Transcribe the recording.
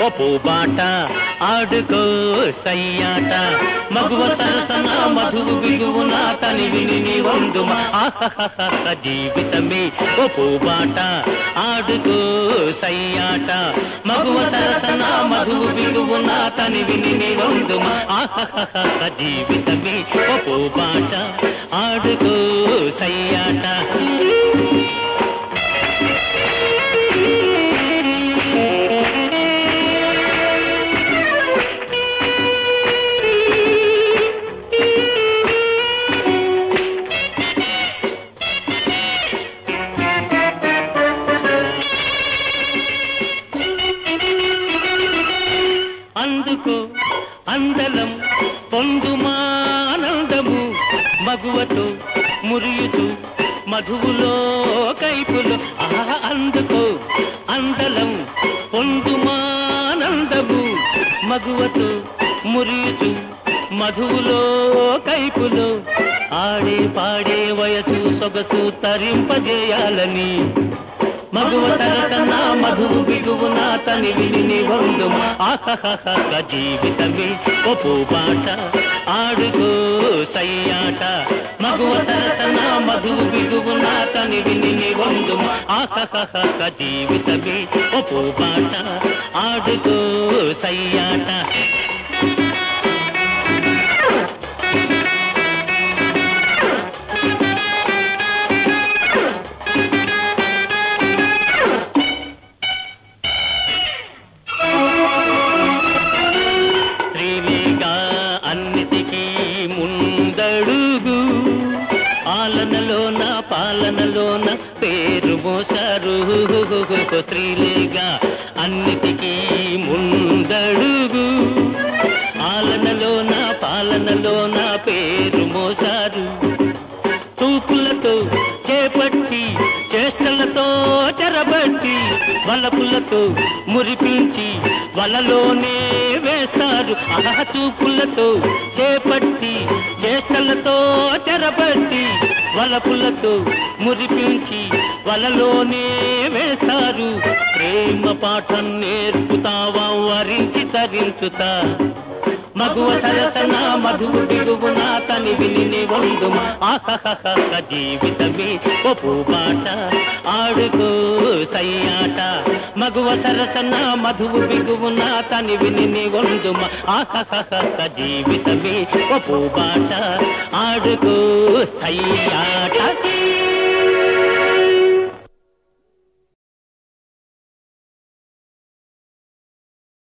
పూబాట ఆడుకో సయ్యాట మగువ సరసన మధువు బిగువున తనివి నీ వందుమ ఆహహహ జీవితమే ఓ పూబాట ఆడుకో సయ్యాట మగువ సరసన మధువు బిగువున తనివి నీ వందుమ ఆహహహ జీవితమే ఓ పూబాట ఆడుకో సయ్యాట అందుకో అందలం పొందుమానందము మగువతో మురియుతూ మధువులో కైపులు అందుకో అందలం పొందుమానందము మగువతో మురియుతూ మధువులో కైపులు ఆడే పాడే వయసు సొగసు తరింపజేయాలని మగువ తరతన మధువు బిగువున తనివి నీ వందుమ ఆహహహ జీవితమే ఓ పూబాట ఆడుకో సయ్యాట మగువ తరతన మధువు బిగువున తనివి నీ వందుమ ఆహహహ జీవితమే ఓ పూబాట ఆడుకో సయ్యాట ఆలనలోన పాలనలోన పేరు మోసారు స్త్రీలేగా అన్నిటికీ ముందడుగు ఆలనలోన పాలనలోన పేరు మోసారు తూపులతో చేపట్టి చేష్టలతో చెరబట్టి వలపులతో మురిపించి వలలోనే వేస్తారు చూపులతో చేపట్టి చేష్టలతో చెరబట్టి వలపులతో మురిపించి వలలోనే వేస్తారు ప్రేమ పాఠం నేర్పుతావా వరించి తరించుతా మగువ సరసన మధువు బిగువున తనివి నీ వందుమ ఆహహహ జీవితమే ఓ పూబాట ఆడుకో సయ్యాట మగువ సరసన మధువు బిగువున తనివి నీ వందుమ ఆహహహ జీవితమే ఓ పూబాట ఆడుకో సయ్యాట